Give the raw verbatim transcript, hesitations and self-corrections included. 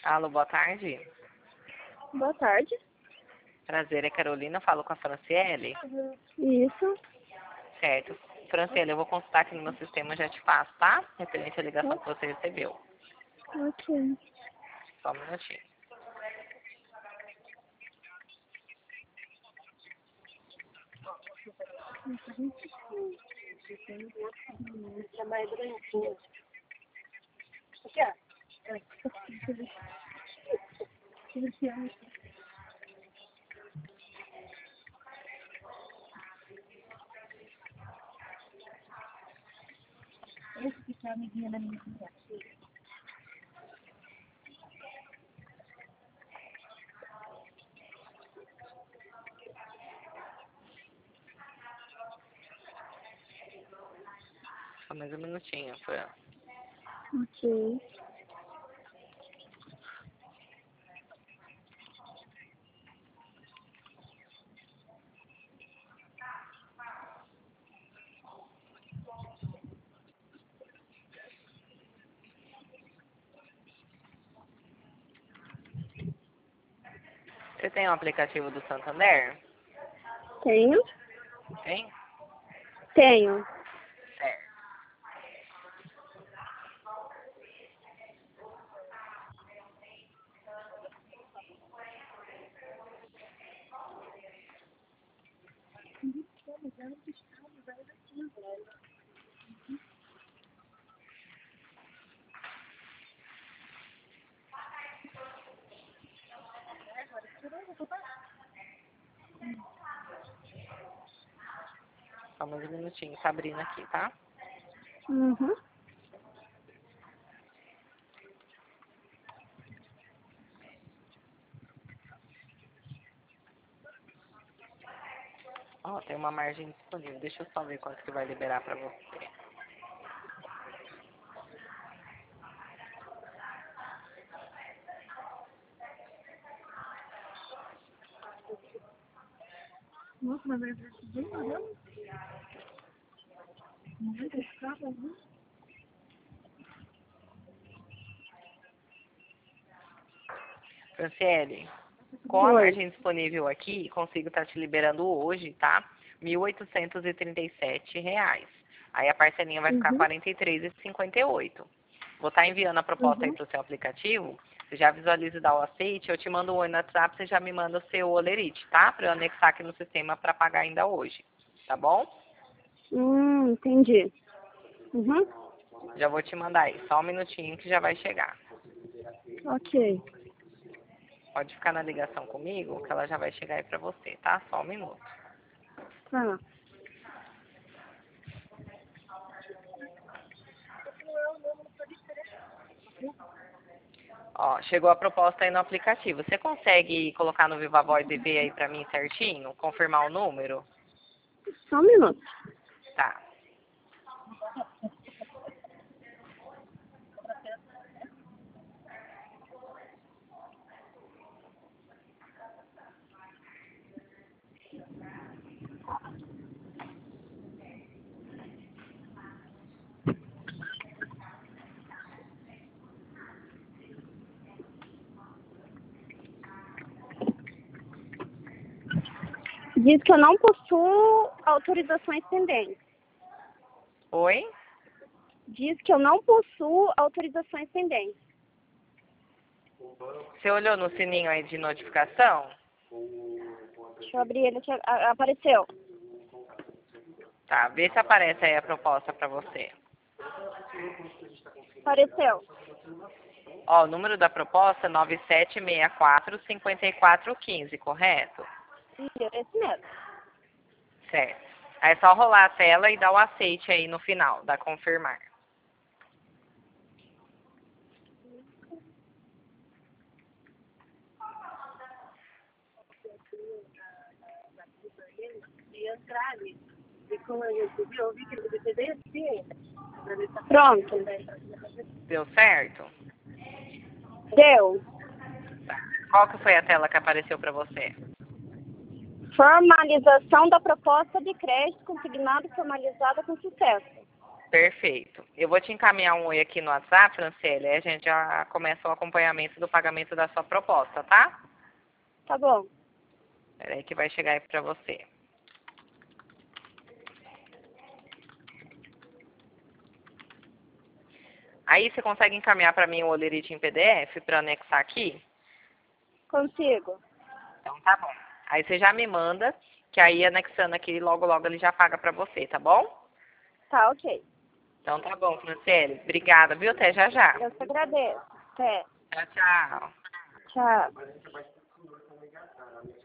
Alô, boa tarde. Boa tarde. Prazer, é Carolina, falo com a Franciele. Isso. Certo. Franciele, eu vou consultar aqui no meu sistema, já te passo, tá? Referente à ligação que você recebeu. Ok. Só um minutinho. Só mais um minutinho, Fran. Ok. Você tem o aplicativo do Santander? Tenho? Tem? Tenho. Certo. Só mais um minutinho, tá abrindo aqui, tá? Uhum. Ó, tem uma margem disponível. Deixa eu só ver quanto que vai liberar pra você. Nossa, mas é bem legal. Muito escapa, né? Franciele, com a Oi. margem disponível aqui, consigo estar te liberando hoje, tá? mil oitocentos e trinta e sete reais. Aí a parcelinha vai ficar Uhum. quarenta e três reais e cinquenta e oito centavos. Vou estar enviando a proposta aí Uhum. pro seu aplicativo. Você já visualiza e dá o aceite, eu te mando um oi no WhatsApp, você já me manda o seu olerite, tá? Para eu anexar aqui no sistema para pagar ainda hoje, tá bom? Hum, entendi. Uhum. Já vou te mandar aí, só um minutinho que já vai chegar. Ok. Pode ficar na ligação comigo, que ela já vai chegar aí pra você, tá? Só um minuto. Tá. Ó, chegou a proposta aí no aplicativo. Você consegue colocar no Viva Voz e ver aí pra mim certinho? Confirmar o número? Só um minuto. Tá. Diz que eu não possuo autorizações pendentes. Oi? Diz que eu não possuo autorizações pendentes. Você olhou no sininho aí de notificação? Deixa eu abrir ele. Aqui. A- Apareceu. Tá, vê se aparece aí a proposta pra você. Apareceu. Ó, o número da proposta é nove sete seis quatro, cinco quatro um cinco, correto? Ih, é esse mesmo. Certo. Aí é só rolar a tela e dar o aceite aí no final, dar confirmar. Pronto. Deu certo? Deu. Tá. Qual que foi a tela que apareceu pra você? Formalização da proposta de crédito consignado formalizada com sucesso. Perfeito. Eu vou te encaminhar um oi aqui no WhatsApp, Franciele, aí a gente já começa o acompanhamento do pagamento da sua proposta, tá? Tá bom. Espera aí que vai chegar aí pra você. Aí você consegue encaminhar para mim o Olerite em P D F para anexar aqui? Consigo. Então tá bom. Aí você já me manda, que aí anexando aqui, logo logo ele já paga para você, tá bom? Tá, ok. Então tá bom, Franciele. Obrigada, viu? Até já já. Eu te agradeço. Até. Tchau, tchau. Tchau.